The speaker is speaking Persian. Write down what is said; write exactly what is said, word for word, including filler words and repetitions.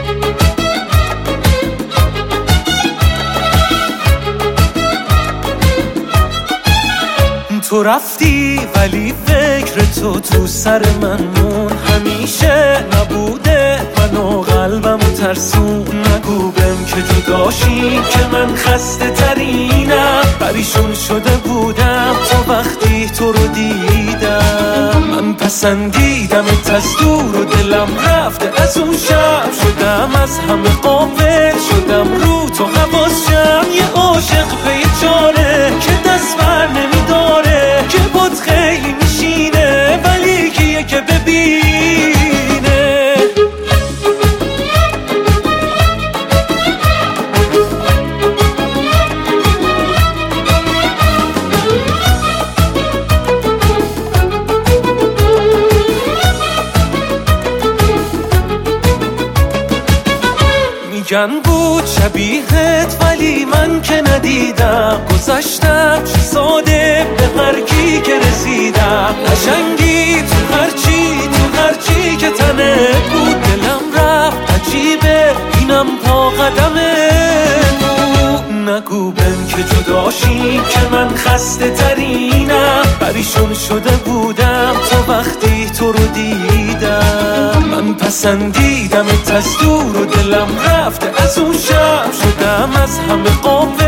تو رفتی ولی فکر تو تو سر من مون، همیشه نبوده منو قلبمو ترسون. نگو بهم که جداشی که من خسته ترینم، پریشون شده بودم تو وقتی تو رو دیدم. من پسندیدمت از دور و دلم رفته از اون شب، شدم از همه غافل، شدم رو تو حواسم. یه عاشق پی چاره که دست بر نمیداره، که بود خیلی میشینه ولی کیه که ببینه. میگن بود شبیهت ولی من که ندیدم، گذشتم چه ساده به هر کی که رسیدم. قشنگی تو هرچی تو هرچی که تنه بود، دلم رفت عجیبه اینم پا قدمه بود. نگو بهم که جداشی که من خسته ترینم، پریشون شده بودم تو وقتی تو رو دیدم. من پسندیدمت از دور و دلم رفته از اون شب، شدم از همه غافل،